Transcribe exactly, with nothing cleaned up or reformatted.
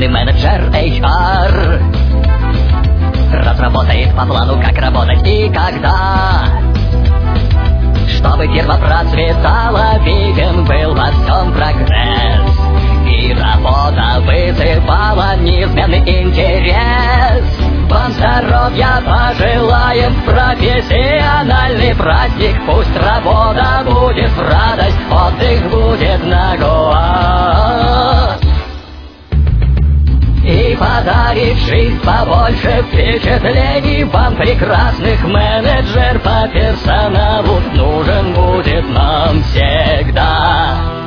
Главный менеджер эйч ар разработает по плану, как работать и когда, чтобы фирма процветала, виден был во всем прогресс, и работа вызывала неизменный интерес. Вам здоровья пожелаем в профессиональный праздник. Пусть работа будет в радость, отдых будет на глаз. И подарит жизнь побольше впечатлений вам, прекрасных менеджер по персоналу нужен будет нам всегда.